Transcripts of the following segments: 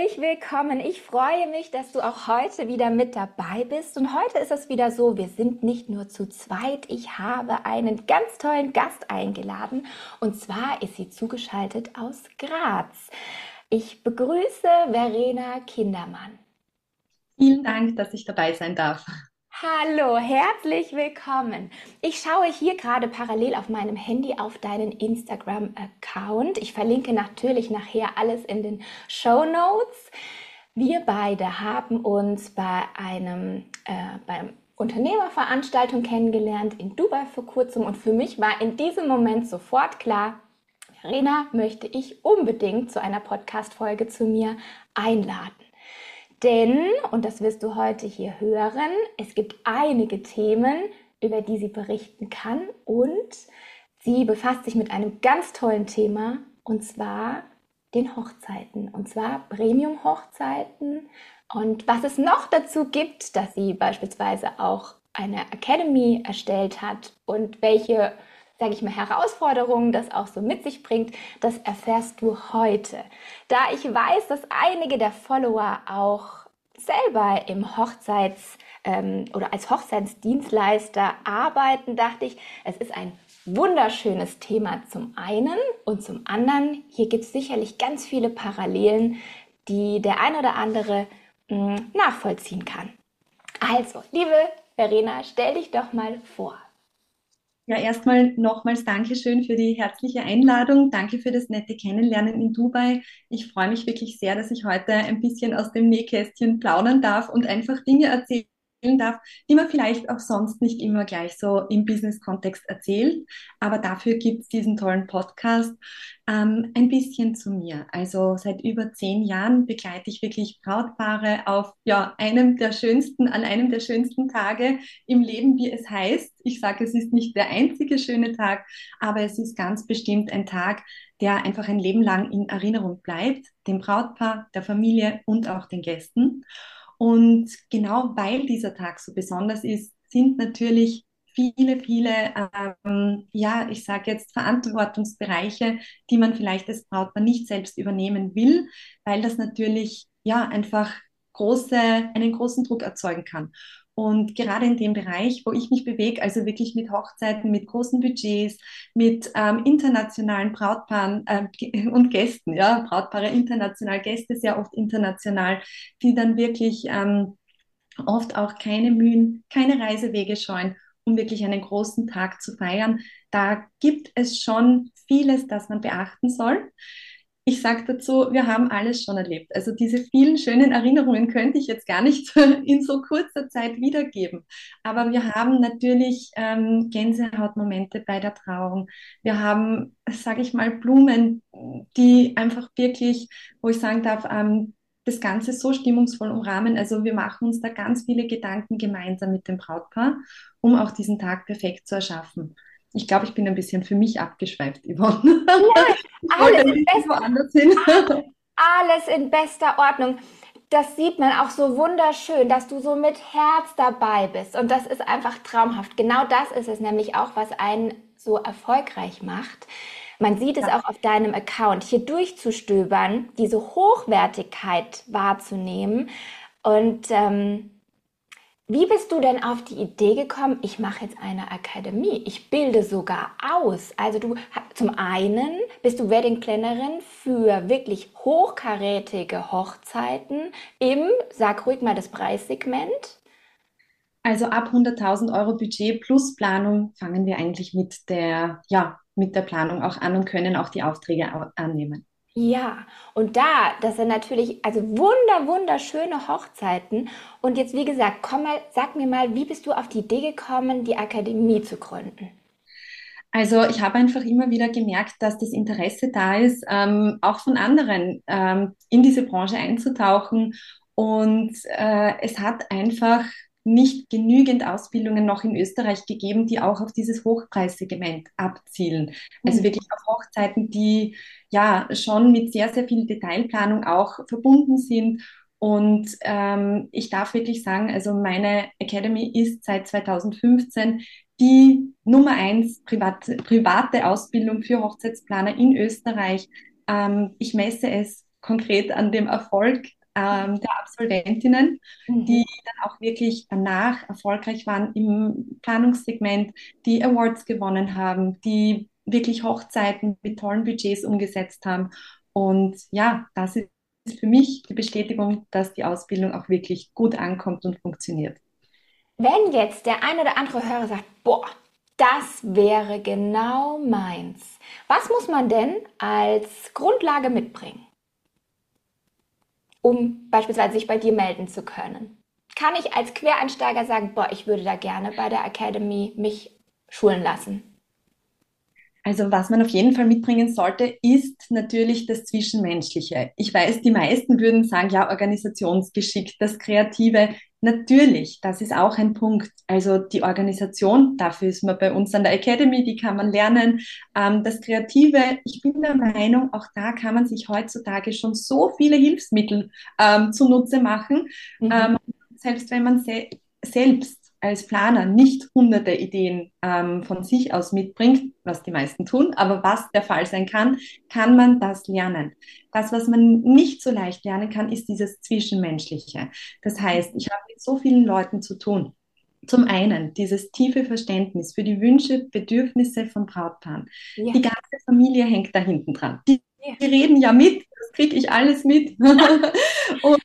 Herzlich willkommen. Ich freue mich, dass du auch heute wieder mit dabei bist. Und heute ist es wieder so, wir sind nicht nur zu zweit. Ich habe einen ganz tollen Gast eingeladen. Und zwar ist sie zugeschaltet aus Graz. Ich begrüße Verena Kindermann. Vielen Dank, dass ich dabei sein darf. Hallo, herzlich willkommen. Ich schaue hier gerade parallel auf meinem Handy auf deinen Instagram-Account. Ich verlinke natürlich nachher alles in den Show Notes. Wir beide haben uns beim Unternehmerveranstaltung kennengelernt in Dubai vor kurzem und für mich war in diesem Moment sofort klar, Verena möchte ich unbedingt zu einer Podcast-Folge zu mir einladen. Denn, und das wirst du heute hier hören, es gibt einige Themen, über die sie berichten kann und sie befasst sich mit einem ganz tollen Thema und zwar den Hochzeiten und zwar Premium-Hochzeiten und was es noch dazu gibt, dass sie beispielsweise auch eine Academy erstellt hat und welche, sage ich mal, Herausforderungen das auch so mit sich bringt, das erfährst du heute. Da ich weiß, dass einige der Follower auch selber im oder als Hochzeitsdienstleister arbeiten, dachte ich, es ist ein wunderschönes Thema zum einen und zum anderen, hier gibt es sicherlich ganz viele Parallelen, die der ein oder andere nachvollziehen kann. Also, liebe Verena, stell dich doch mal vor. Ja, erstmal nochmals Dankeschön für die herzliche Einladung. Danke für das nette Kennenlernen in Dubai. Ich freue mich wirklich sehr, dass ich heute ein bisschen aus dem Nähkästchen plaudern darf und einfach Dinge erzählen darf, die man vielleicht auch sonst nicht immer gleich so im Business-Kontext erzählt. Aber dafür gibt es diesen tollen Podcast. Ein bisschen zu mir. Also seit über 10 Jahren begleite ich wirklich Brautpaare auf ja, an einem der schönsten Tage im Leben, wie es heißt. Ich sage, es ist nicht der einzige schöne Tag, aber es ist ganz bestimmt ein Tag, der einfach ein Leben lang in Erinnerung bleibt, dem Brautpaar, der Familie und auch den Gästen. Und genau weil dieser Tag so besonders ist, sind natürlich viele, ja, ich sage jetzt Verantwortungsbereiche, die man vielleicht als Brautpaar nicht selbst übernehmen will, weil das natürlich ja einfach einen großen Druck erzeugen kann. Und gerade in dem Bereich, wo ich mich bewege, also wirklich mit Hochzeiten, mit großen Budgets, mit internationalen Brautpaaren und Gästen, ja, Brautpaare international, Gäste sehr oft international, die dann wirklich oft auch keine Mühen, keine Reisewege scheuen, um wirklich einen großen Tag zu feiern. Da gibt es schon vieles, das man beachten soll. Ich sage dazu, wir haben alles schon erlebt. Also diese vielen schönen Erinnerungen könnte ich jetzt gar nicht in so kurzer Zeit wiedergeben. Aber wir haben natürlich Gänsehautmomente bei der Trauung. Wir haben, sage ich mal, Blumen, die einfach wirklich, wo ich sagen darf, das Ganze so stimmungsvoll umrahmen. Also wir machen uns da ganz viele Gedanken gemeinsam mit dem Brautpaar, um auch diesen Tag perfekt zu erschaffen. Ich glaube, ich bin ein bisschen für mich abgeschweift, Yvonne. Ich wollte Alles ein im bisschen besten woanders hin. Alles in bester Ordnung. Das sieht man auch so wunderschön, dass du so mit Herz dabei bist. Und das ist einfach traumhaft. Genau das ist es nämlich auch, was einen so erfolgreich macht. Man sieht es Ja. auch auf deinem Account, hier durchzustöbern, diese Hochwertigkeit wahrzunehmen. Und wie bist du denn auf die Idee gekommen, ich mache jetzt eine Akademie, ich bilde sogar aus? Also zum einen bist du Wedding Plannerin für wirklich hochkarätige Hochzeiten im, sag ruhig mal das Preissegment. Also ab 100.000 Euro Budget plus Planung fangen wir eigentlich ja, mit der Planung auch an und können auch die Aufträge annehmen. Ja, und das sind natürlich, also wunderschöne Hochzeiten. Und jetzt, wie gesagt, komm mal, sag mir mal, wie bist du auf die Idee gekommen, die Akademie zu gründen? Also ich habe einfach immer wieder gemerkt, dass das Interesse da ist, auch von anderen in diese Branche einzutauchen. Und es hat einfach nicht genügend Ausbildungen noch in Österreich gegeben, die auch auf dieses Hochpreissegment abzielen. Also Mhm. wirklich auf Hochzeiten, die ja schon mit sehr viel Detailplanung auch verbunden sind. Und ich darf wirklich sagen, also meine Academy ist seit 2015 die Nummer eins private Ausbildung für Hochzeitsplaner in Österreich. Ich messe es konkret an dem Erfolg der Absolventinnen, Mhm. die dann auch wirklich danach erfolgreich waren im Planungssegment, die Awards gewonnen haben, die wirklich Hochzeiten mit tollen Budgets umgesetzt haben. Und ja, das ist für mich die Bestätigung, dass die Ausbildung auch wirklich gut ankommt und funktioniert. Wenn jetzt der ein oder andere Hörer sagt, boah, das wäre genau meins, was muss man denn als Grundlage mitbringen, um beispielsweise sich bei dir melden zu können? Kann ich als Quereinsteiger sagen, boah, ich würde da gerne bei der Academy mich schulen lassen? Also was man auf jeden Fall mitbringen sollte, ist natürlich das Zwischenmenschliche. Ich weiß, die meisten würden sagen, ja, Organisationsgeschick, das Kreative. Natürlich, das ist auch ein Punkt. Also die Organisation, dafür ist man bei uns an der Academy, die kann man lernen. Das Kreative, ich bin der Meinung, auch da kann man sich heutzutage schon so viele Hilfsmittel zunutze machen. Mhm. Ähm, Selbst wenn man selbst als Planer nicht hunderte Ideen von sich aus mitbringt, was die meisten tun, aber was der Fall sein kann, kann man das lernen. Das, was man nicht so leicht lernen kann, ist dieses Zwischenmenschliche. Das heißt, ich habe mit so vielen Leuten zu tun. Zum einen dieses tiefe Verständnis für die Wünsche, Bedürfnisse von Brautpaaren. Ja. Die ganze Familie hängt da hinten dran. Die, Ja. die reden ja mit, das kriege ich alles mit. Und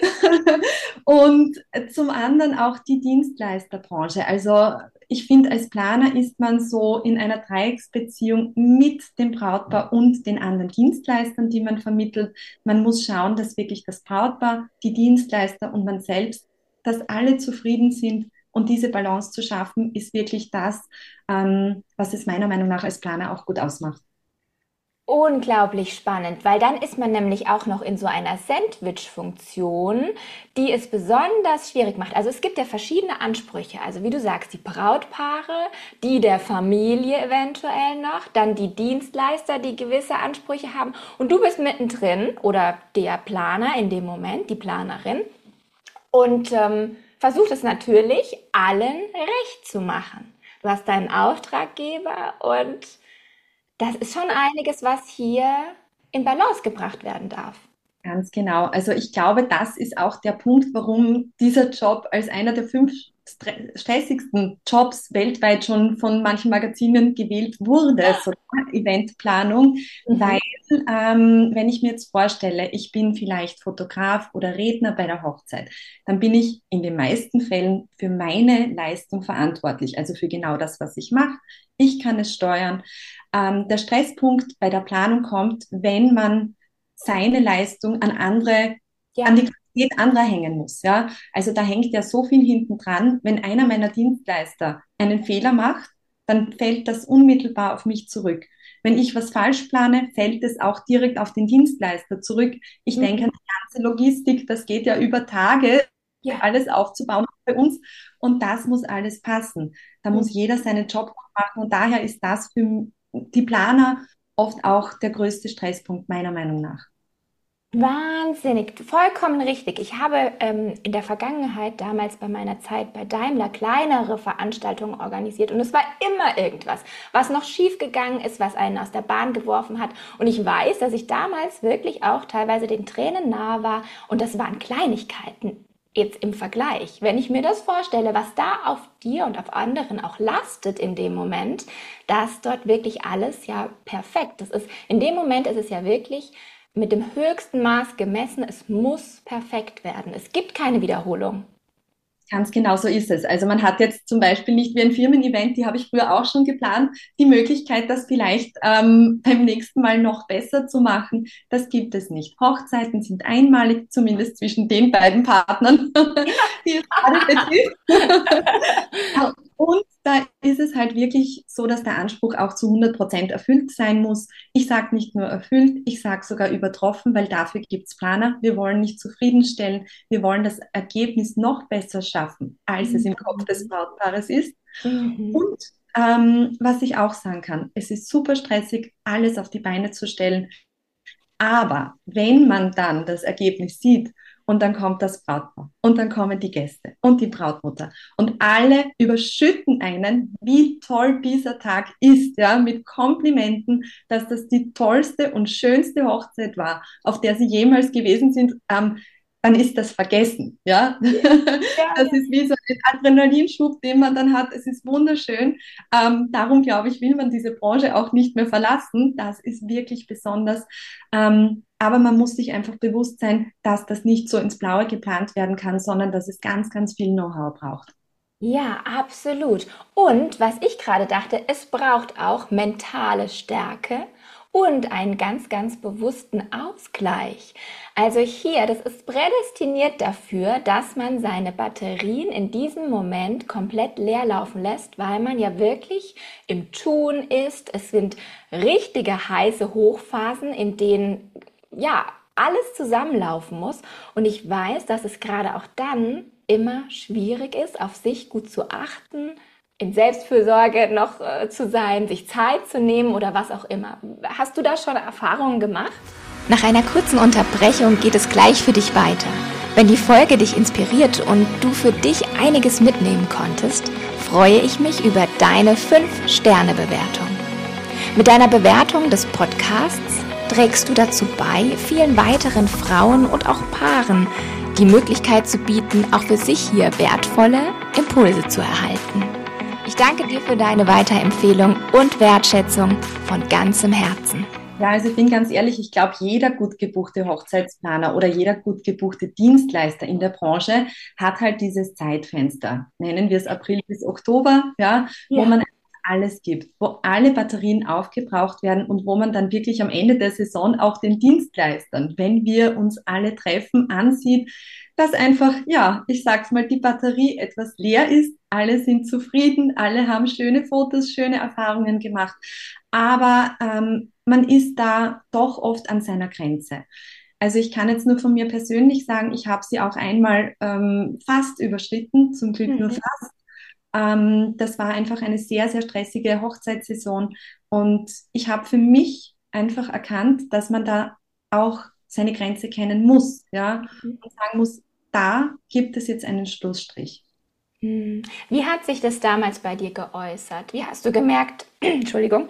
und zum anderen auch die Dienstleisterbranche. Also ich finde, als Planer ist man so in einer Dreiecksbeziehung mit dem Brautpaar und den anderen Dienstleistern, die man vermittelt. Man muss schauen, dass wirklich das Brautpaar, die Dienstleister und man selbst, dass alle zufrieden sind. Und diese Balance zu schaffen, ist wirklich das, was es meiner Meinung nach als Planer auch gut ausmacht. Unglaublich spannend, weil dann ist man nämlich auch noch in so einer Sandwich-Funktion, die es besonders schwierig macht. Also es gibt ja verschiedene Ansprüche. Also wie du sagst, die Brautpaare, die der Familie eventuell noch, dann die Dienstleister, die gewisse Ansprüche haben. Und du bist mittendrin oder der Planer in dem Moment, die Planerin, und versucht es natürlich allen recht zu machen. Du hast deinen Auftraggeber und das ist schon einiges, was hier in Balance gebracht werden darf. Ganz genau. Also ich glaube, das ist auch der Punkt, warum dieser Job als einer der fünf stressigsten Jobs weltweit schon von manchen Magazinen gewählt wurde, so Eventplanung, Mhm. weil wenn ich mir jetzt vorstelle, ich bin vielleicht Fotograf oder Redner bei der Hochzeit, dann bin ich in den meisten Fällen für meine Leistung verantwortlich, also für genau das, was ich mache. Ich kann es steuern. Der Stresspunkt bei der Planung kommt, wenn man seine Leistung an andere, an Ja, die Qualität anderer hängen muss. Ja? Also da hängt ja so viel hinten dran. Wenn einer meiner Dienstleister einen Fehler macht, dann fällt das unmittelbar auf mich zurück. Wenn ich was falsch plane, fällt es auch direkt auf den Dienstleister zurück. Ich denke mhm. an die ganze Logistik, das geht ja über Tage, Ja, alles aufzubauen bei uns. Und das muss alles passen. Da mhm. muss jeder seinen Job machen. Und daher ist das für die Planer oft auch der größte Stresspunkt, meiner Meinung nach. Wahnsinnig, vollkommen richtig. Ich habe in der Vergangenheit, damals bei meiner Zeit bei Daimler, kleinere Veranstaltungen organisiert und es war immer irgendwas, was noch schief gegangen ist, was einen aus der Bahn geworfen hat. Und ich weiß, dass ich damals wirklich auch teilweise den Tränen nahe war und das waren Kleinigkeiten. Jetzt im Vergleich, wenn ich mir das vorstelle, was da auf dir und auf anderen auch lastet in dem Moment, dass dort wirklich alles ja perfekt. Das ist, in dem Moment ist es ja wirklich mit dem höchsten Maß gemessen. Es muss perfekt werden. Es gibt keine Wiederholung. Ganz genau so ist es. Also man hat jetzt zum Beispiel nicht wie ein Firmen-Event, die habe ich früher auch schon geplant, die Möglichkeit, das vielleicht beim nächsten Mal noch besser zu machen. Das gibt es nicht. Hochzeiten sind einmalig, zumindest zwischen den beiden Partnern, die es gerade betrifft. Und da ist es halt wirklich so, dass der Anspruch auch zu 100% erfüllt sein muss. Ich sage nicht nur erfüllt, ich sage sogar übertroffen, weil dafür gibt es Planer. Wir wollen nicht zufriedenstellen, wir wollen das Ergebnis noch besser schaffen, als es im Kopf des Mhm. Brautpaares ist. Mhm. Und was ich auch sagen kann, es ist super stressig, alles auf die Beine zu stellen. Aber wenn man dann das Ergebnis sieht und dann kommt das Brautpaar und dann kommen die Gäste und die Brautmutter und alle überschütten einen, wie toll dieser Tag ist, ja, mit Komplimenten, dass das die tollste und schönste Hochzeit war, auf der sie jemals gewesen sind. dann ist das vergessen, ja. Ja, Das ja. ist wie so ein Adrenalinschub, den man dann hat. Es ist wunderschön. Darum glaube ich, will man diese Branche auch nicht mehr verlassen. Das ist wirklich besonders. Aber man muss sich einfach bewusst sein, dass das nicht so ins Blaue geplant werden kann, sondern dass es ganz, ganz viel Know-how braucht. Ja, absolut. Und was ich gerade dachte, es braucht auch mentale Stärke und einen ganz, ganz bewussten Ausgleich. Also hier, das ist prädestiniert dafür, dass man seine Batterien in diesem Moment komplett leer laufen lässt, weil man ja wirklich im Tun ist. Es sind richtige heiße Hochphasen, in denen ja alles zusammenlaufen muss. Und ich weiß, dass es gerade auch dann immer schwierig ist, auf sich gut zu achten, in Selbstfürsorge noch zu sein, sich Zeit zu nehmen oder was auch immer. Hast du da schon Erfahrungen gemacht? Nach einer kurzen Unterbrechung geht es gleich für dich weiter. Wenn die Folge dich inspiriert und du für dich einiges mitnehmen konntest, freue ich mich über deine 5-Sterne-Bewertung. Mit deiner Bewertung des Podcasts trägst du dazu bei, vielen weiteren Frauen und auch Paaren die Möglichkeit zu bieten, auch für sich hier wertvolle Impulse zu erhalten. Ich danke dir für deine Weiterempfehlung und Wertschätzung von ganzem Herzen. Ja, also ich bin ganz ehrlich, ich glaube, jeder gut gebuchte Hochzeitsplaner oder jeder gut gebuchte Dienstleister in der Branche hat halt dieses Zeitfenster, nennen wir es April bis Oktober, ja, wo Ja. man alles gibt, wo alle Batterien aufgebraucht werden und wo man dann wirklich am Ende der Saison auch den Dienstleistern, wenn wir uns alle treffen, ansieht, dass einfach, ja, ich sag's mal, die Batterie etwas leer ist, alle sind zufrieden, alle haben schöne Fotos, schöne Erfahrungen gemacht, aber man ist da doch oft an seiner Grenze. Also ich kann jetzt nur von mir persönlich sagen, ich habe sie auch einmal fast überschritten, zum Glück nur Mhm. fast. Das war einfach eine sehr, sehr stressige Hochzeitssaison und ich habe für mich einfach erkannt, dass man da auch seine Grenze kennen muss, ja, und sagen muss, da gibt es jetzt einen Schlussstrich. Hm. Wie hat sich das damals bei dir geäußert? Wie hast du gemerkt, Entschuldigung,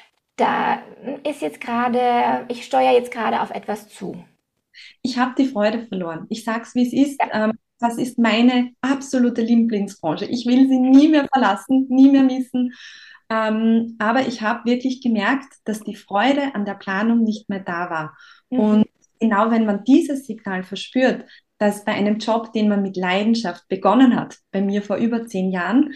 da ist jetzt gerade, ich steuere jetzt gerade auf etwas zu? Ich habe die Freude verloren. Ich sage es, wie es ist. Ja. Das ist meine absolute Lieblingsbranche. Ich will sie nie mehr verlassen, nie mehr missen. Aber ich habe wirklich gemerkt, dass die Freude an der Planung nicht mehr da war. Mhm. Und genau wenn man dieses Signal verspürt, dass bei einem Job, den man mit Leidenschaft begonnen hat, bei mir vor über 10 Jahren,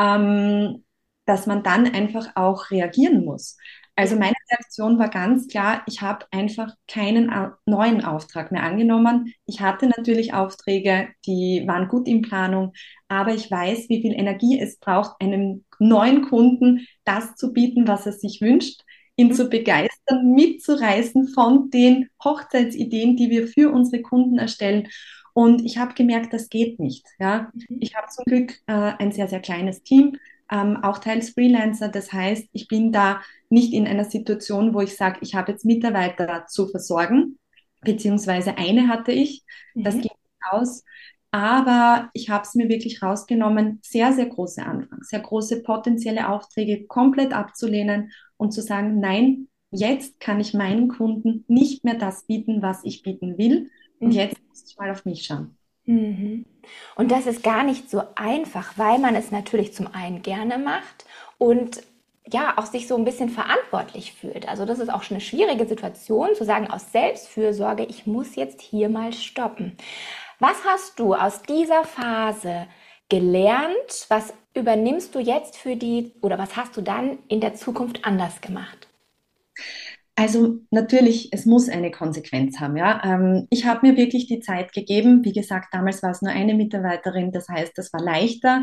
dass man dann einfach auch reagieren muss. Ja. Also meine Reaktion war ganz klar, ich habe einfach keinen neuen Auftrag mehr angenommen. Ich hatte natürlich Aufträge, die waren gut in Planung, aber ich weiß, wie viel Energie es braucht, einem neuen Kunden das zu bieten, was er sich wünscht, ihn zu begeistern, mitzureißen von den Hochzeitsideen, die wir für unsere Kunden erstellen. Und ich habe gemerkt, das geht nicht. Ja, Mhm. ich habe zum Glück ein sehr, sehr kleines Team, auch teils Freelancer. Das heißt, ich bin da nicht in einer Situation, wo ich sage, ich habe jetzt Mitarbeiter zu versorgen, beziehungsweise eine hatte ich, das Mhm. ging nicht aus. Aber ich habe es mir wirklich rausgenommen, sehr, sehr große Anfragen, sehr große potenzielle Aufträge komplett abzulehnen und zu sagen, nein, jetzt kann ich meinen Kunden nicht mehr das bieten, was ich bieten will. Und Mhm. jetzt muss ich mal auf mich schauen. Mhm. Und das ist gar nicht so einfach, weil man es natürlich zum einen gerne macht und ja, auch sich so ein bisschen verantwortlich fühlt. Also das ist auch schon eine schwierige Situation, zu sagen, aus Selbstfürsorge, ich muss jetzt hier mal stoppen. Was hast du aus dieser Phase gelernt? Was übernimmst du jetzt für die, oder was hast du dann in der Zukunft anders gemacht? Also natürlich, es muss eine Konsequenz haben, ja. Ich habe mir wirklich die Zeit gegeben. Wie gesagt, damals war es nur eine Mitarbeiterin, das heißt, das war leichter,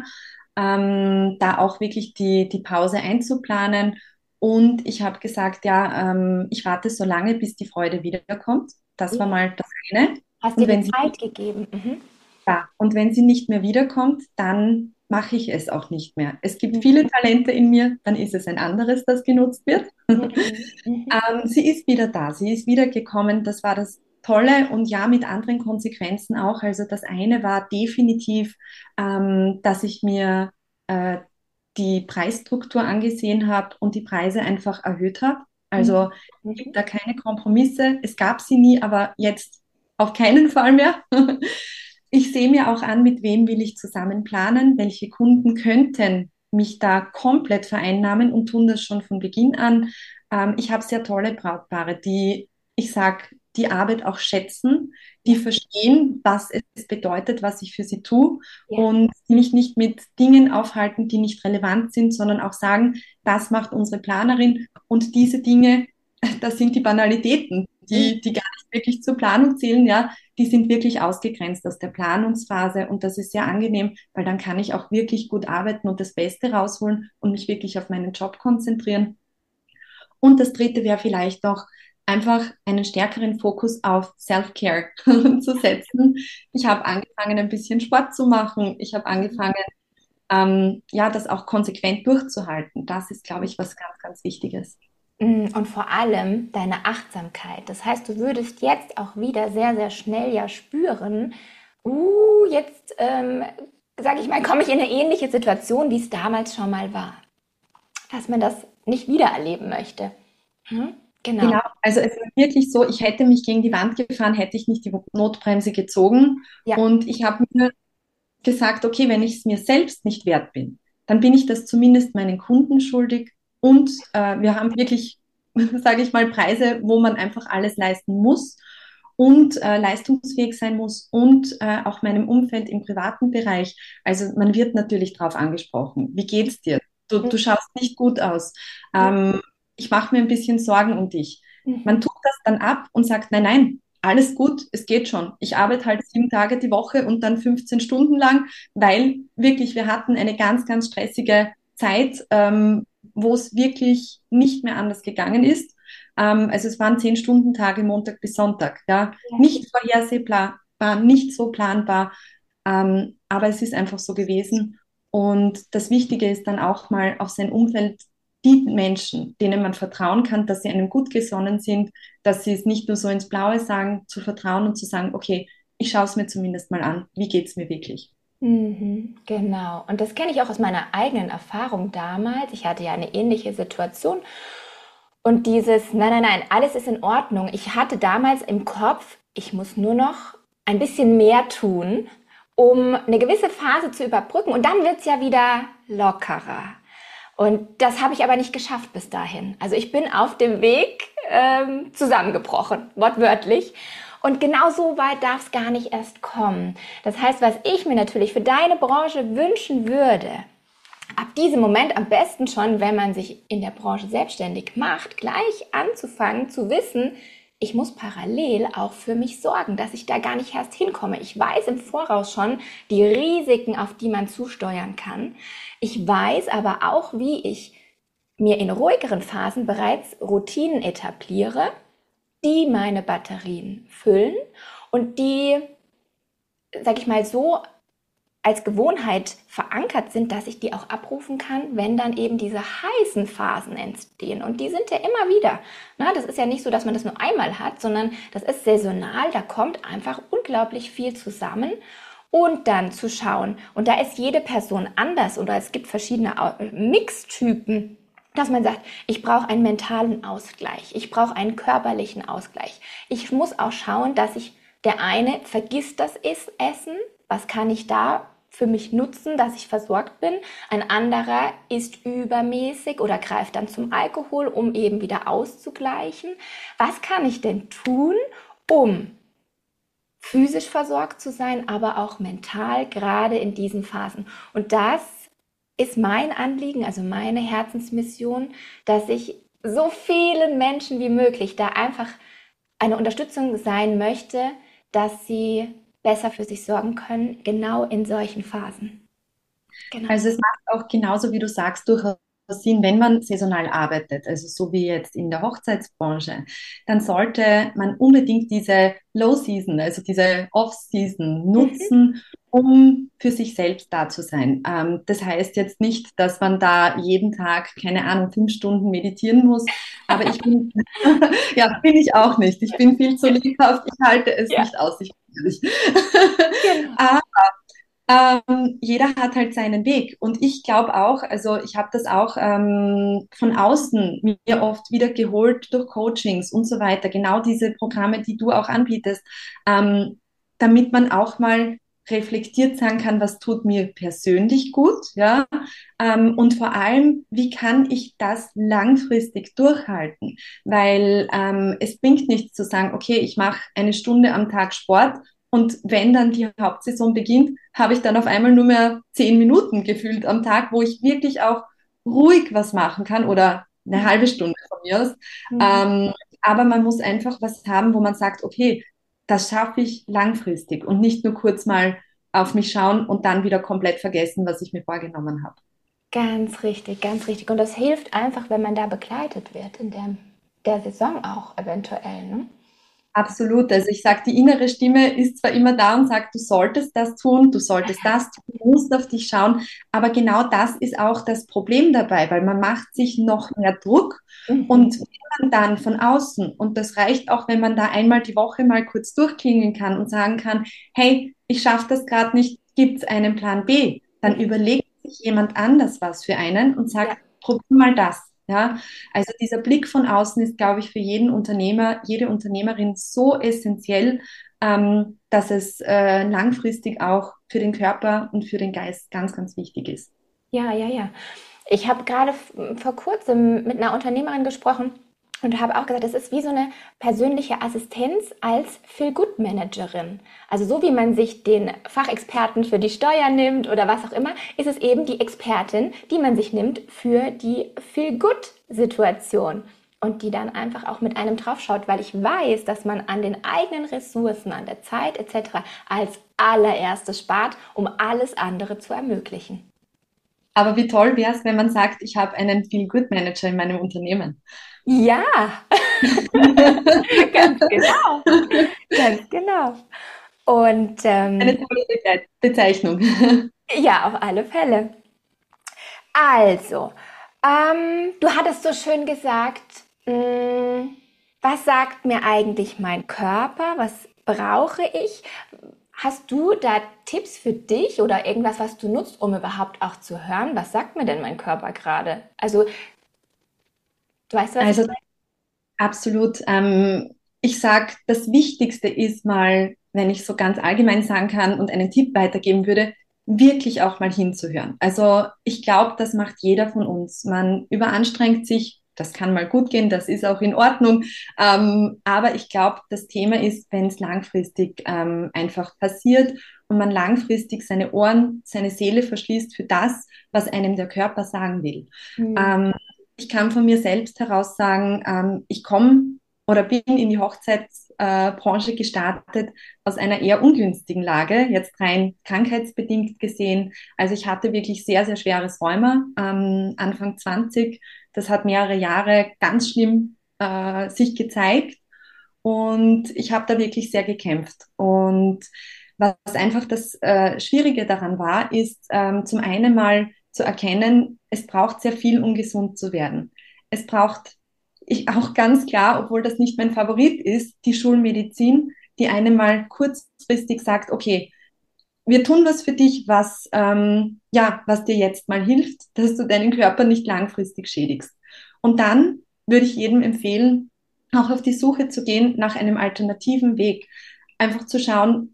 da auch wirklich die Pause einzuplanen. Und ich habe gesagt, ja, ich warte so lange, bis die Freude wiederkommt. Das war Ja. mal das eine. Hast dir Und die wenn sie Zeit gegeben? Mhm. ja, und wenn sie nicht mehr wiederkommt, dann mache ich es auch nicht mehr. Es gibt Mhm. viele Talente in mir, dann ist es ein anderes, das genutzt wird. Mhm. Mhm. Sie ist wieder da, sie ist wiedergekommen. Das war das Tolle und ja, mit anderen Konsequenzen auch. Also das eine war definitiv, dass ich mir äh, die Preisstruktur angesehen habe und die Preise einfach erhöht habe. Mhm. Also es gibt Mhm. da keine Kompromisse. Es gab sie nie, aber jetzt auf keinen Fall mehr. Ich sehe mir auch an, mit wem will ich zusammen planen, welche Kunden könnten mich da komplett vereinnahmen und tun das schon von Beginn an. Ich habe sehr tolle Brautpaare, die, ich sage, die Arbeit auch schätzen, die Ja, verstehen, was es bedeutet, was ich für sie tue ja. und die mich nicht mit Dingen aufhalten, die nicht relevant sind, sondern auch sagen, das macht unsere Planerin und diese Dinge, das sind die Banalitäten, Mhm. die gar nicht wirklich zur Planung zählen, ja, die sind wirklich ausgegrenzt aus der Planungsphase und das ist sehr angenehm, weil dann kann ich auch wirklich gut arbeiten und das Beste rausholen und mich wirklich auf meinen Job konzentrieren. Und das dritte wäre vielleicht noch einfach einen stärkeren Fokus auf Self-Care zu setzen. Ich habe angefangen, ein bisschen Sport zu machen. Ich habe angefangen, ja, das auch konsequent durchzuhalten. Das ist, glaube ich, was ganz, ganz Wichtiges. Und vor allem deine Achtsamkeit. Das heißt, du würdest jetzt auch wieder sehr, sehr schnell ja spüren, jetzt, sage ich mal, komme ich in eine ähnliche Situation, wie es damals schon mal war. Dass man das nicht wieder erleben möchte. Hm? Genau. Genau, also es ist wirklich so, ich hätte mich gegen die Wand gefahren, hätte ich nicht die Notbremse gezogen. Ja. Und ich habe mir gesagt, okay, wenn ich es mir selbst nicht wert bin, dann bin ich das zumindest meinen Kunden schuldig. Und wir haben wirklich, sage ich mal, Preise, wo man einfach alles leisten muss und leistungsfähig sein muss und auch meinem Umfeld im privaten Bereich. Also man wird natürlich darauf angesprochen. Wie geht's dir? Du schaust nicht gut aus. Ähm, Ich mache mir ein bisschen Sorgen um dich. Man Mhm. tut das dann ab und sagt, nein, nein, alles gut, es geht schon. Ich arbeite halt 7 Tage die Woche und dann 15 Stunden lang, weil wirklich wir hatten eine ganz, ganz stressige Zeit, wo es wirklich nicht mehr anders gegangen ist. Also es waren 10-Stunden-Tage Montag bis Sonntag, ja, Ja. nicht vorhersehbar, war nicht so planbar, aber es ist einfach so gewesen. Und das Wichtige ist dann auch mal auf sein Umfeld, die Menschen, denen man vertrauen kann, dass sie einem gut gesonnen sind, dass sie es nicht nur so ins Blaue sagen, zu vertrauen und zu sagen, okay, ich schaue es mir zumindest mal an, wie geht es mir wirklich? Mhm, genau. Und das kenne ich auch aus meiner eigenen Erfahrung damals. Ich hatte ja eine ähnliche Situation. Und dieses, nein, nein, nein, alles ist in Ordnung. Ich hatte damals im Kopf, ich muss nur noch ein bisschen mehr tun, um eine gewisse Phase zu überbrücken. Und dann wird es ja wieder lockerer. Und das habe ich aber nicht geschafft bis dahin. Also ich bin auf dem Weg zusammengebrochen, wortwörtlich. Und genau so weit darf es gar nicht erst kommen. Das heißt, was ich mir natürlich für deine Branche wünschen würde, ab diesem Moment am besten schon, wenn man sich in der Branche selbstständig macht, gleich anzufangen zu wissen, ich muss parallel auch für mich sorgen, dass ich da gar nicht erst hinkomme. Ich weiß im Voraus schon die Risiken, auf die man zusteuern kann. Ich weiß aber auch, wie ich mir in ruhigeren Phasen bereits Routinen etabliere, die meine Batterien füllen und die, sag ich mal, so als Gewohnheit verankert sind, dass ich die auch abrufen kann, wenn dann eben diese heißen Phasen entstehen. Und die sind ja immer wieder. Na, das ist ja nicht so, dass man das nur einmal hat, sondern das ist saisonal. Da kommt einfach unglaublich viel zusammen. Und dann zu schauen, und da ist jede Person anders oder es gibt verschiedene Mixtypen, dass man sagt, ich brauche einen mentalen Ausgleich, ich brauche einen körperlichen Ausgleich. Ich muss auch schauen, dass ich, der eine vergisst das Essen, was kann ich da für mich nutzen, dass ich versorgt bin. Ein anderer isst übermäßig oder greift dann zum Alkohol, um eben wieder auszugleichen. Was kann ich denn tun, um physisch versorgt zu sein, aber auch mental, gerade in diesen Phasen? Und das ist mein Anliegen, also meine Herzensmission, dass ich so vielen Menschen wie möglich da einfach eine Unterstützung sein möchte, dass sie besser für sich sorgen können, genau in solchen Phasen. Genau. Also es macht auch genauso, wie du sagst, durchaus Sinn, wenn man saisonal arbeitet, also so wie jetzt in der Hochzeitsbranche, dann sollte man unbedingt diese Low Season, also diese Off Season Mhm. nutzen, um für sich selbst da zu sein. Das heißt jetzt nicht, dass man da jeden Tag, keine Ahnung, 5 Stunden meditieren muss, aber ich bin, ja, bin ich auch nicht. Ich bin viel zu lebhaft, ich halte es Ja, nicht aus, ich bin ehrlich. genau. Jeder hat halt seinen Weg. Und ich glaube auch, also ich habe das auch von außen mir oft wieder geholt durch Coachings und so weiter. Genau diese Programme, die du auch anbietest, damit man auch mal reflektiert sagen kann, was tut mir persönlich gut, ja, und vor allem, wie kann ich das langfristig durchhalten? Weil es bringt nichts zu sagen, okay, ich mache eine Stunde am Tag Sport und wenn dann die Hauptsaison beginnt, habe ich dann auf einmal nur mehr 10 Minuten gefühlt am Tag, wo ich wirklich auch ruhig was machen kann oder eine halbe Stunde von mir aus. Mhm. Ähm, aber man muss einfach was haben, wo man sagt, okay, das schaffe ich langfristig und nicht nur kurz mal auf mich schauen und dann wieder komplett vergessen, was ich mir vorgenommen habe. Ganz richtig, ganz richtig. Und das hilft einfach, wenn man da begleitet wird in der Saison auch eventuell, ne? Absolut. Also ich sage, die innere Stimme ist zwar immer da und sagt, du solltest das tun, du solltest das tun, du musst auf dich schauen, aber genau das ist auch das Problem dabei, weil man macht sich noch mehr Druck Mhm. und wenn man dann von außen, und das reicht auch, wenn man da einmal die Woche mal kurz durchklingen kann und sagen kann, hey, ich schaffe das gerade nicht, gibt es einen Plan B? Dann Mhm. überlegt sich jemand anders was für einen und Ja. sagt, probier mal das. Ja, also dieser Blick von außen ist, glaube ich, für jeden Unternehmer, jede Unternehmerin so essentiell, dass es langfristig auch für den Körper und für den Geist ganz, ganz wichtig ist. Ja, ja, ja. Ich habe gerade vor Kurzem mit einer Unternehmerin gesprochen und habe auch gesagt, es ist wie so eine persönliche Assistenz als Feel-Good-Managerin. Also so wie man sich den Fachexperten für die Steuer nimmt oder was auch immer, ist es eben die Expertin, die man sich nimmt für die Feel-Good-Situation und die dann einfach auch mit einem draufschaut, weil ich weiß, dass man an den eigenen Ressourcen, an der Zeit etc. als allererstes spart, um alles andere zu ermöglichen. Aber wie toll wäre es, wenn man sagt, ich habe einen Feel-Good-Manager in meinem Unternehmen. Ja, ganz genau, ganz genau. Und Eine tolle Bezeichnung. ja, auf alle Fälle. Also, du hattest so schön gesagt, was sagt mir eigentlich mein Körper? Was brauche ich? Hast du da Tipps für dich oder irgendwas, was du nutzt, um überhaupt auch zu hören? Was sagt mir denn mein Körper gerade? Also, du weißt, was ich Also absolut. Ich sage, das Wichtigste ist mal, wenn ich so ganz allgemein sagen kann und einen Tipp weitergeben würde, wirklich auch mal hinzuhören. Also ich glaube, das macht jeder von uns. Man überanstrengt sich, das kann mal gut gehen, das ist auch in Ordnung. Aber ich glaube, das Thema ist, wenn es langfristig einfach passiert und man langfristig seine Ohren, seine Seele verschließt für das, was einem der Körper sagen will. meine. Ähm, Ich kann von mir selbst heraus sagen, ich komme oder bin in die Hochzeitsbranche gestartet aus einer eher ungünstigen Lage, jetzt rein krankheitsbedingt gesehen. Also ich hatte wirklich sehr, sehr schweres Rheuma, Anfang 20. Das hat mehrere Jahre ganz schlimm sich gezeigt und ich habe da wirklich sehr gekämpft. Und was einfach das Schwierige daran war, ist zum einen mal zu erkennen, es braucht sehr viel, um gesund zu werden. Es braucht ich auch ganz klar, obwohl das nicht mein Favorit ist, die Schulmedizin, die einem mal kurzfristig sagt, okay, wir tun was für dich, was, ja, was dir jetzt mal hilft, dass du deinen Körper nicht langfristig schädigst. Und dann würde ich jedem empfehlen, auch auf die Suche zu gehen nach einem alternativen Weg. Einfach zu schauen,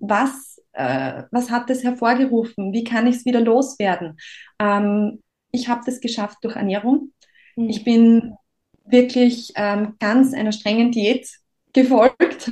was hat das hervorgerufen? Wie kann ich es wieder loswerden? Ich habe das geschafft durch Ernährung. Ich Hm. bin wirklich ganz einer strengen Diät gefolgt.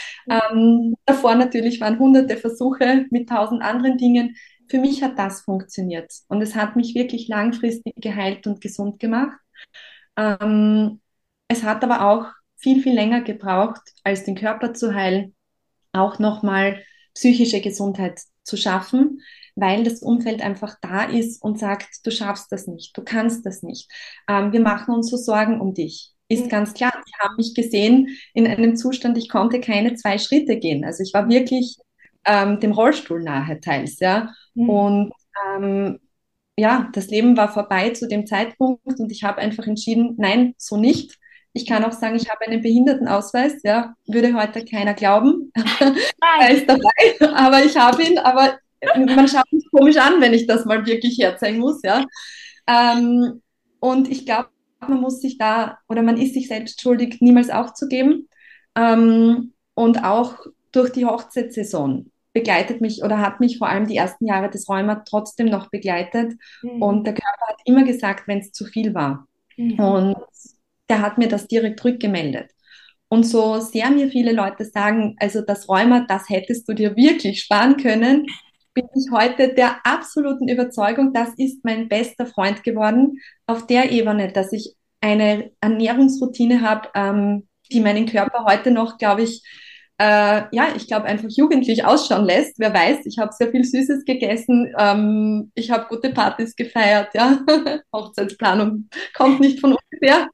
Davor natürlich waren hunderte Versuche mit 1000 anderen Dingen. Für mich hat das funktioniert und es hat mich wirklich langfristig geheilt und gesund gemacht. Ähm, Es hat aber auch viel, viel länger gebraucht, als den Körper zu heilen, auch nochmal psychische Gesundheit zu schaffen, weil das Umfeld einfach da ist und sagt, du schaffst das nicht, du kannst das nicht. Wir machen uns so Sorgen um dich. Ist ganz klar, die haben mich gesehen in einem Zustand, ich konnte keine 2 Schritte gehen. Also ich war wirklich dem Rollstuhl nahe teils, ja. Hm. Und ähm, ja, das Leben war vorbei zu dem Zeitpunkt und ich habe einfach entschieden, nein, so nicht. Ich kann auch sagen, ich habe einen Behindertenausweis, ja, würde heute keiner glauben. Er Nein. ist dabei, aber ich habe ihn. Aber man schaut mich komisch an, wenn ich das mal wirklich herzeigen muss, ja. Ähm, und ich glaube, man muss sich da oder man ist sich selbst schuldig, niemals aufzugeben. Und auch durch die Hochzeitssaison begleitet mich oder hat mich vor allem die ersten Jahre des Rheuma trotzdem noch begleitet. Mhm. Und der Körper hat immer gesagt, wenn es zu viel war. Mhm. Und der hat mir das direkt rückgemeldet. Und so sehr mir viele Leute sagen, also das Rheuma, das hättest du dir wirklich sparen können, bin ich heute der absoluten Überzeugung, das ist mein bester Freund geworden auf der Ebene, dass ich eine Ernährungsroutine habe, die meinen Körper heute noch, glaube ich, ja, ich glaube einfach jugendlich ausschauen lässt. Wer weiß, ich habe sehr viel Süßes gegessen, ich habe gute Partys gefeiert, ja. Hochzeitsplanung kommt nicht von ungefähr.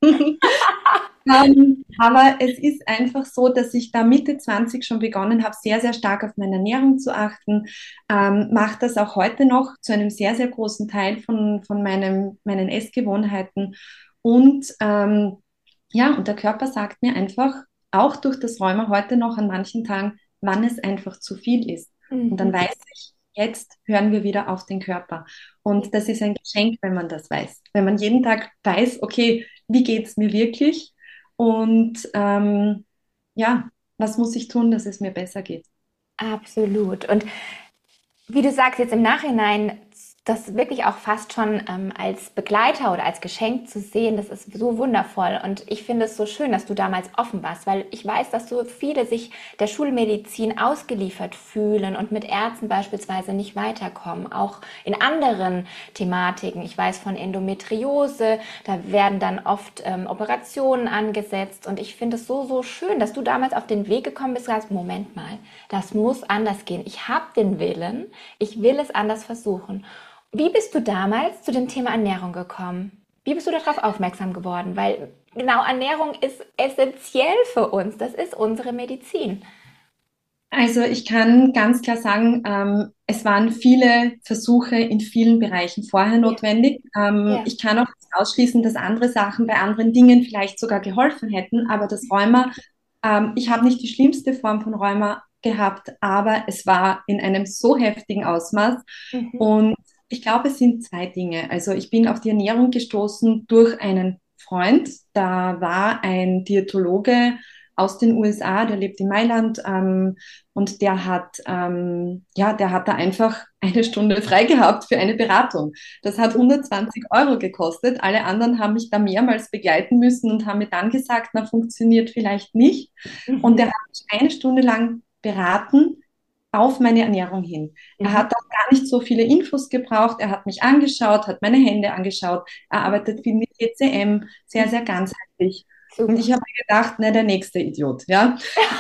Aber es ist einfach so, dass ich da Mitte 20 schon begonnen habe, sehr, sehr stark auf meine Ernährung zu achten. Mache das auch heute noch zu einem sehr, sehr großen Teil von meinen Essgewohnheiten. Und ja, und der Körper sagt mir einfach, auch durch das Rheuma heute noch an manchen Tagen, wann es einfach zu viel ist. Und dann Mhm. weiß ich, jetzt hören wir wieder auf den Körper. Und das ist ein Geschenk, wenn man das weiß. Wenn man jeden Tag weiß, okay, wie geht es mir wirklich? Und ja, was muss ich tun, dass es mir besser geht? Absolut. Und wie du sagst, jetzt im Nachhinein, das wirklich auch fast schon als Begleiter oder als Geschenk zu sehen, das ist so wundervoll. Und ich finde es so schön, dass du damals offen warst, weil ich weiß, dass so viele sich der Schulmedizin ausgeliefert fühlen und mit Ärzten beispielsweise nicht weiterkommen. Auch in anderen Thematiken. Ich weiß von Endometriose, da werden dann oft Operationen angesetzt. Und ich finde es so, so schön, dass du damals auf den Weg gekommen bist und sagst, Moment mal, das muss anders gehen. Ich habe den Willen, ich will es anders versuchen. Wie bist du damals zu dem Thema Ernährung gekommen? Wie bist du darauf aufmerksam geworden? Weil genau Ernährung ist essentiell für uns. Das ist unsere Medizin. Also ich kann ganz klar sagen, es waren viele Versuche in vielen Bereichen vorher Ja, notwendig. ja. Ich kann auch nicht ausschließen, dass andere Sachen bei anderen Dingen vielleicht sogar geholfen hätten, aber das Rheuma, ich habe nicht die schlimmste Form von Rheuma gehabt, aber es war in einem so heftigen Ausmaß. Mhm. Und ich glaube, es sind zwei Dinge. Also ich bin auf die Ernährung gestoßen durch einen Freund. Da war ein Diätologe aus den USA, der lebt in Mailand, und ja, der hat da einfach eine Stunde frei gehabt für eine Beratung. Das hat 120 Euro gekostet. Alle anderen haben mich da mehrmals begleiten müssen und haben mir dann gesagt, na, funktioniert vielleicht nicht. Und der Mhm. hat mich eine Stunde lang beraten auf meine Ernährung hin. Er Mhm. hat auch gar nicht so viele Infos gebraucht. Er hat mich angeschaut, hat meine Hände angeschaut. Er arbeitet viel mit TCM, sehr, sehr ganzheitlich. Und Super. ich habe mir gedacht, ne, der nächste Idiot, ja.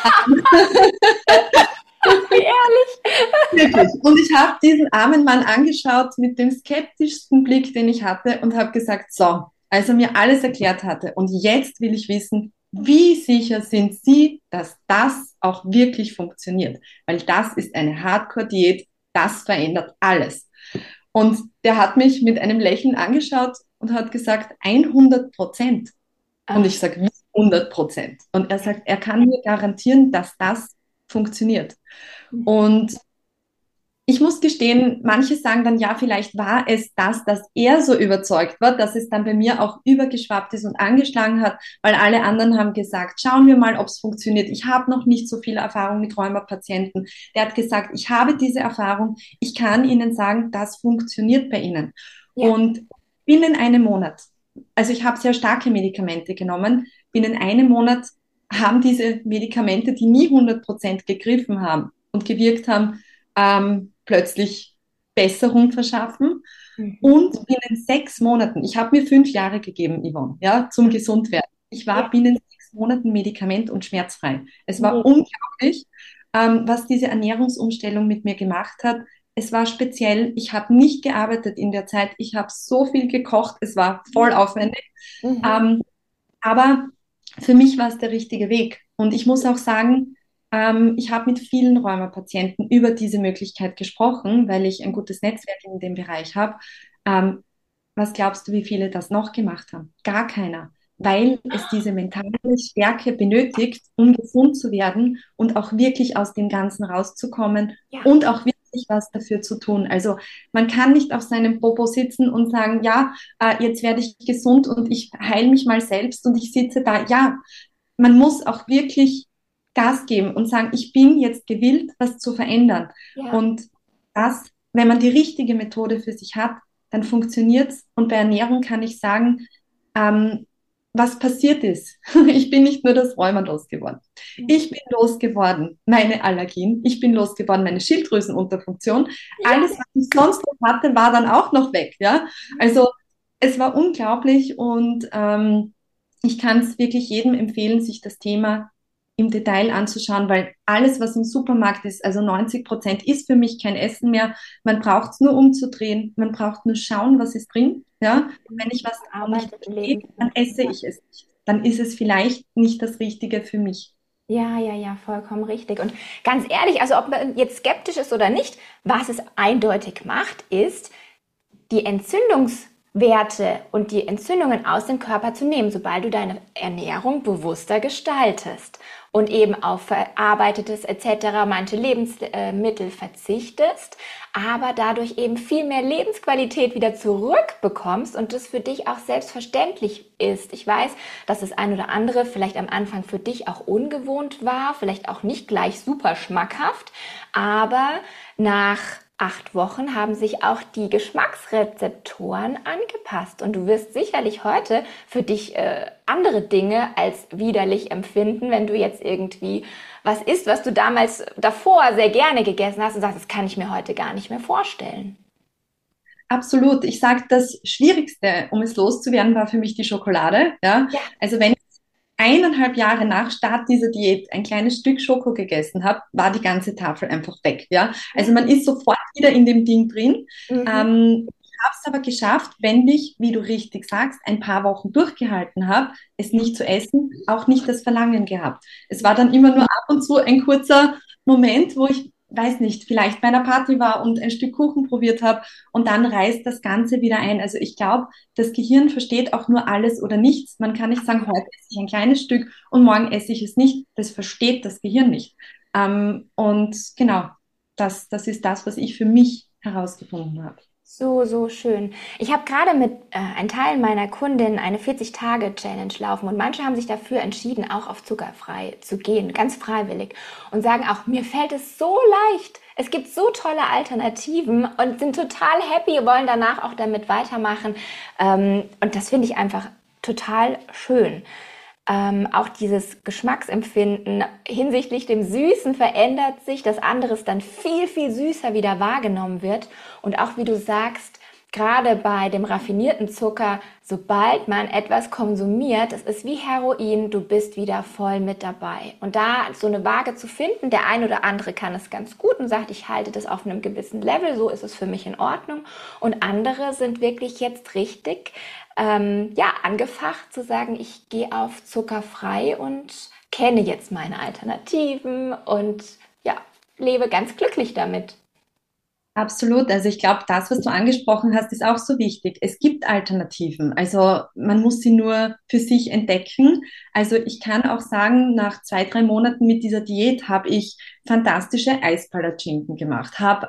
Ehrlich. Wirklich. Und ich habe diesen armen Mann angeschaut mit dem skeptischsten Blick, den ich hatte und habe gesagt, so, als er mir alles erklärt hatte und jetzt will ich wissen, wie sicher sind Sie, dass das auch wirklich funktioniert? Weil das ist eine Hardcore-Diät, das verändert alles. Und der hat mich mit einem Lächeln angeschaut und hat gesagt, 100%. Und Ah, ich sage, wie 100%? Und er sagt, er kann mir garantieren, dass das funktioniert. mhm. Und ich muss gestehen, manche sagen dann, ja, vielleicht war es das, dass er so überzeugt war, dass es dann bei mir auch übergeschwappt ist und angeschlagen hat, weil alle anderen haben gesagt, schauen wir mal, ob es funktioniert. Ich habe noch nicht so viel Erfahrung mit Rheumapatienten. Der hat gesagt, ich habe diese Erfahrung, ich kann Ihnen sagen, das funktioniert bei Ihnen. Ja. Und binnen einem Monat, also ich habe sehr starke Medikamente genommen, binnen einem Monat haben diese Medikamente, die nie 100% gegriffen haben und gewirkt haben, plötzlich Besserung verschaffen. Mhm. Und binnen 6 Monaten, ich habe mir 5 Jahre gegeben, Yvonne, ja, zum Gesundwerden. Ich Ja. war binnen 6 Monaten medikament- und schmerzfrei. Es war Mega. unglaublich, was diese Ernährungsumstellung mit mir gemacht hat. Es war speziell, ich habe nicht gearbeitet in der Zeit, ich habe so viel gekocht, es war voll aufwendig. Mhm. Ähm, aber für mich war es der richtige Weg. Und ich muss auch sagen, ich habe mit vielen Rheumapatienten über diese Möglichkeit gesprochen, weil ich ein gutes Netzwerk in dem Bereich habe. Ähm, Was glaubst du, wie viele das noch gemacht haben? Gar keiner, weil es diese mentale Stärke benötigt, um gesund zu werden und auch wirklich aus dem Ganzen rauszukommen Ja. und auch wirklich wirklich was dafür zu tun. Also man kann nicht auf seinem Popo sitzen und sagen, ja, jetzt werde ich gesund und ich heile mich mal selbst und ich sitze da. Ja, man muss auch wirklich Gas geben und sagen, ich bin jetzt gewillt, was zu verändern. Ja. Und das, wenn man die richtige Methode für sich hat, dann funktioniert's. Und bei Ernährung kann ich sagen, ähm, was passiert ist. Ich bin nicht nur das Rheuma losgeworden. Ich bin losgeworden meine Allergien. Ich bin losgeworden meine Schilddrüsenunterfunktion. Ja. Alles, was ich sonst noch hatte, war dann auch noch weg. Ja, also es war unglaublich und ich kann es wirklich jedem empfehlen, sich das Thema im Detail anzuschauen, weil alles, was im Supermarkt ist, also 90% ist für mich kein Essen mehr. Man braucht es nur umzudrehen, man braucht nur schauen, was ist drin. Ja, wenn ich was davon nicht Verarbeitete verstehe, dann Lebensmittel. esse Ja. ich es nicht. Dann ist es vielleicht nicht das Richtige für mich. Ja, ja, ja, vollkommen richtig. Und ganz ehrlich, also ob man jetzt skeptisch ist oder nicht, was es eindeutig macht, ist, die Entzündungswerte und die Entzündungen aus dem Körper zu nehmen, sobald du deine Ernährung bewusster gestaltest und eben auf verarbeitetes etc., manche Lebensmittel verzichtest, aber dadurch eben viel mehr Lebensqualität wieder zurückbekommst und das für dich auch selbstverständlich ist. Ich weiß, dass das ein oder andere vielleicht am Anfang für dich auch ungewohnt war, vielleicht auch nicht gleich super schmackhaft, aber nach 8 Wochen haben sich auch die Geschmacksrezeptoren angepasst und du wirst sicherlich heute für dich andere Dinge als widerlich empfinden, wenn du jetzt irgendwie was isst, was du damals davor sehr gerne gegessen hast und sagst, das kann ich mir heute gar nicht mehr vorstellen. Absolut. Ich sage, das Schwierigste, um es loszuwerden, war für mich die Schokolade. Ja, Ja, also wenn ich 1,5 Jahre nach Start dieser Diät ein kleines Stück Schoko gegessen habe, war die ganze Tafel einfach weg. Ja, also ja. man ist sofort wieder in dem Ding drin. Mhm. Ich habe es aber geschafft, wenn ich, wie du richtig sagst, ein paar Wochen durchgehalten habe, es Ja, nicht zu essen, auch nicht das Verlangen gehabt. Es war dann immer nur ab und zu ein kurzer Moment, wo ich, weiß nicht, vielleicht bei einer Party war und ein Stück Kuchen probiert habe und dann reißt das Ganze wieder ein. Also ich glaube, das Gehirn versteht auch nur alles oder nichts. Man kann nicht sagen, heute esse ich ein kleines Stück und morgen esse ich es nicht. Das versteht das Gehirn nicht. Und genau, das ist das, was ich für mich herausgefunden habe. so, so schön. Ich habe gerade mit einem Teil meiner Kundinnen eine 40-Tage-Challenge laufen und manche haben sich dafür entschieden, auch auf zuckerfrei zu gehen, ganz freiwillig und sagen auch, mir fällt es so leicht. Es gibt so tolle Alternativen und sind total happy, wollen danach auch damit weitermachen. Und das finde ich einfach total schön. Auch dieses Geschmacksempfinden hinsichtlich dem Süßen verändert sich, dass anderes dann viel, viel süßer wieder wahrgenommen wird. Und auch wie du sagst, gerade bei dem raffinierten Zucker, sobald man etwas konsumiert, es ist wie Heroin, du bist wieder voll mit dabei. Und da so eine Waage zu finden, der ein oder andere kann es ganz gut und sagt, ich halte das auf einem gewissen Level, so ist es für mich in Ordnung. Und andere sind wirklich jetzt richtig ja, angefacht zu sagen, ich gehe auf zuckerfrei und kenne jetzt meine Alternativen und ja, lebe ganz glücklich damit. Absolut. Also ich glaube, das, was du angesprochen hast, ist auch so wichtig. Es gibt Alternativen. Also man muss sie nur für sich entdecken. Also ich kann auch sagen, nach 2, 3 Monaten mit dieser Diät habe ich fantastische Eispalatschinken gemacht, habe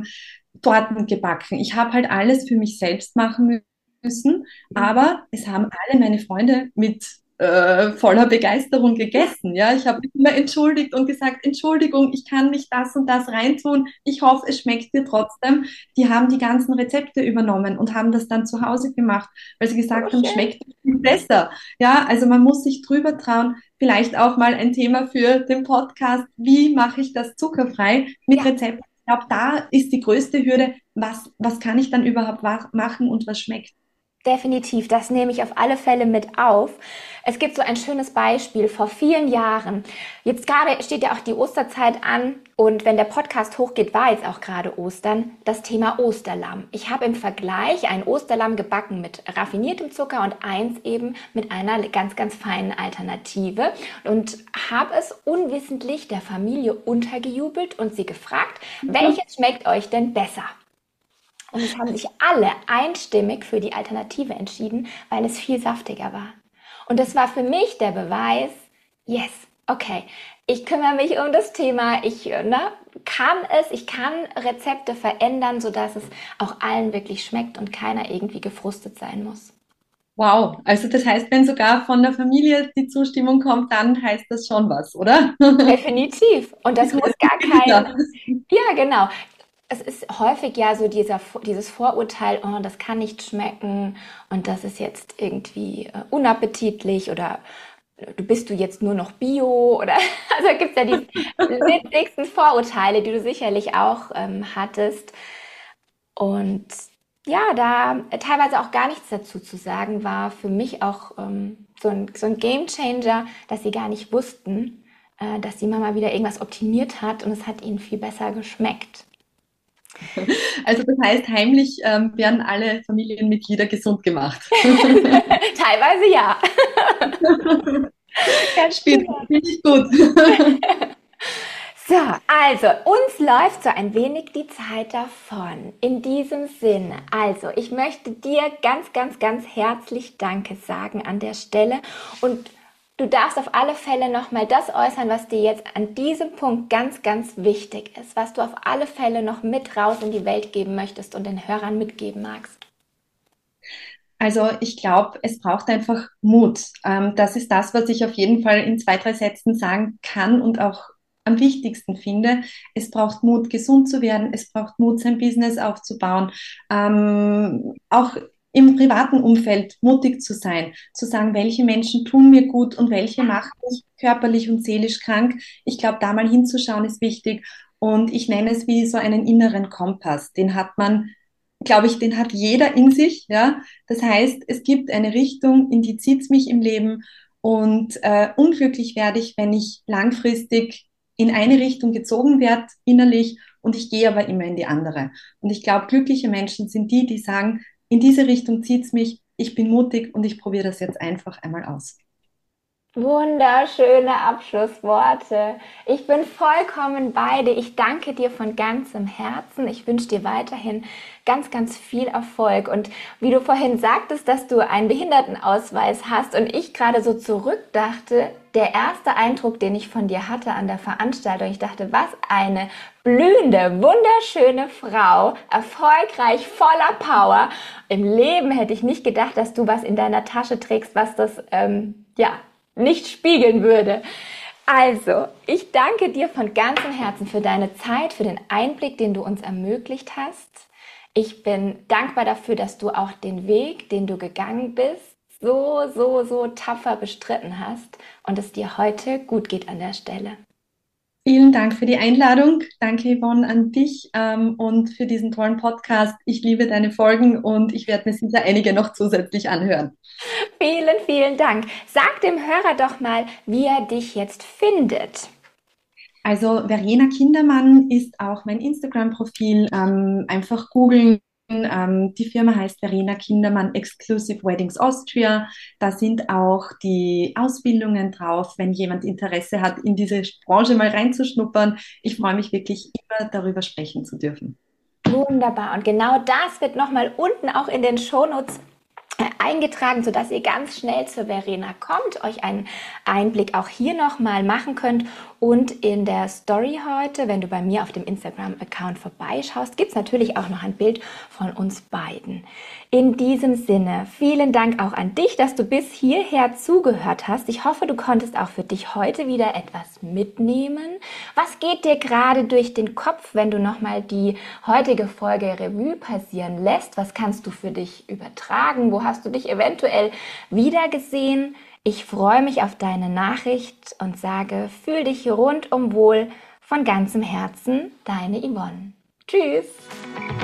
Torten gebacken. Ich habe halt alles für mich selbst machen müssen. Aber es haben alle meine Freunde mit voller Begeisterung gegessen. Ja, ich habe mich immer entschuldigt und gesagt, Entschuldigung, ich kann nicht das und das reintun. Ich hoffe, es schmeckt dir trotzdem. Die haben die ganzen Rezepte übernommen und haben das dann zu Hause gemacht, weil sie So gesagt haben, schön. schmeckt viel besser. Ja, also man muss sich drüber trauen. Vielleicht auch mal ein Thema für den Podcast. Wie mache ich das zuckerfrei mit Ja, Rezepten? Ich glaube, da ist die größte Hürde. Was kann ich dann überhaupt machen und was schmeckt? definitiv, das nehme ich auf alle Fälle mit auf. Es gibt so ein schönes Beispiel vor vielen Jahren. Jetzt gerade steht ja auch die Osterzeit an und wenn der Podcast hochgeht, war jetzt auch gerade Ostern, das Thema Osterlamm. Ich habe im Vergleich ein Osterlamm gebacken mit raffiniertem Zucker und eins eben mit einer ganz, ganz feinen Alternative und habe es unwissentlich der Familie untergejubelt und sie gefragt, welches schmeckt euch denn besser? Und es haben sich alle einstimmig für die Alternative entschieden, weil es viel saftiger war. Und das war für mich der Beweis, yes, Okay, ich kümmere mich um das Thema. Ich kann Rezepte verändern, sodass es auch allen wirklich schmeckt und keiner irgendwie gefrustet sein muss. Wow, also das heißt, wenn sogar von der Familie die Zustimmung kommt, dann heißt das schon was, oder? Definitiv. Und das muss gar kein, Ja. ja, genau. Es ist häufig ja so dieses Vorurteil, oh, das kann nicht schmecken und das ist jetzt irgendwie unappetitlich oder du jetzt nur noch Bio oder also gibt es ja die witzigsten Vorurteile, die du sicherlich auch hattest. Und ja, da teilweise auch gar nichts dazu zu sagen, war für mich auch so ein Gamechanger, dass sie gar nicht wussten, dass die Mama wieder irgendwas optimiert hat und es hat ihnen viel besser geschmeckt. Also das heißt, heimlich werden alle Familienmitglieder gesund gemacht. Teilweise ja, ganz Spielt genau. richtig gut. So, also uns läuft so ein wenig die Zeit davon. In diesem Sinne, also ich möchte dir ganz, ganz, ganz herzlich Danke sagen an der Stelle und du darfst auf alle Fälle nochmal das äußern, was dir jetzt an diesem Punkt ganz, ganz wichtig ist, was du auf alle Fälle noch mit raus in die Welt geben möchtest und den Hörern mitgeben magst. Also ich glaube, es braucht einfach Mut. Das ist das, was ich auf jeden Fall in zwei, drei Sätzen sagen kann und auch am wichtigsten finde. Es braucht Mut, gesund zu werden. Es braucht Mut, sein Business aufzubauen. Auch im privaten Umfeld mutig zu sein, zu sagen, welche Menschen tun mir gut und welche machen mich körperlich und seelisch krank. Ich glaube, da mal hinzuschauen ist wichtig. Und ich nenne es wie so einen inneren Kompass. Den hat man, glaube ich, den hat jeder in sich, ja. Das heißt, es gibt eine Richtung, in die zieht es mich im Leben und unglücklich werde ich, wenn ich langfristig in eine Richtung gezogen werde, innerlich, und ich gehe aber immer in die andere. Und ich glaube, glückliche Menschen sind die, die sagen, in diese Richtung zieht es mich, ich bin mutig und ich probiere das jetzt einfach einmal aus. Wunderschöne Abschlussworte. Ich bin vollkommen bei dir. Ich danke dir von ganzem Herzen. Ich wünsche dir weiterhin ganz, ganz viel Erfolg. Und wie du vorhin sagtest, dass du einen Behindertenausweis hast und ich gerade so zurückdachte, der erste Eindruck, den ich von dir hatte an der Veranstaltung, ich dachte, was eine blühende, wunderschöne Frau, erfolgreich, voller Power. Im Leben hätte ich nicht gedacht, dass du was in deiner Tasche trägst, was das, ja, nicht spiegeln würde. Also, ich danke dir von ganzem Herzen für deine Zeit, für den Einblick, den du uns ermöglicht hast. Ich bin dankbar dafür, dass du auch den Weg, den du gegangen bist, so, so, so tapfer bestritten hast und es dir heute gut geht an der Stelle. Vielen Dank für die Einladung. Danke, Yvonne, an dich und für diesen tollen Podcast. Ich liebe deine Folgen und ich werde mir sicher einige noch zusätzlich anhören. Vielen, vielen Dank. Sag dem Hörer doch mal, wie er dich jetzt findet. Also Verena Kindermann ist auch mein Instagram-Profil. Einfach googeln. Die Firma heißt Verena Kindermann Exclusive Weddings Austria. Da sind auch die Ausbildungen drauf, wenn jemand Interesse hat, in diese Branche mal reinzuschnuppern. Ich freue mich wirklich immer, darüber sprechen zu dürfen. Wunderbar. Und genau das wird nochmal unten auch in den Shownotes eingetragen, sodass ihr ganz schnell zur Verena kommt, euch einen Einblick auch hier nochmal machen könnt. Und in der Story heute, wenn du bei mir auf dem Instagram-Account vorbeischaust, gibt es natürlich auch noch ein Bild von uns beiden. In diesem Sinne, vielen Dank auch an dich, dass du bis hierher zugehört hast. Ich hoffe, du konntest auch für dich heute wieder etwas mitnehmen. Was geht dir gerade durch den Kopf, wenn du nochmal die heutige Folge Revue passieren lässt? Was kannst du für dich übertragen? Wo hast du dich eventuell wiedergesehen? Ich freue mich auf deine Nachricht und sage, fühl dich rundum wohl von ganzem Herzen, deine Yvonne. Tschüss!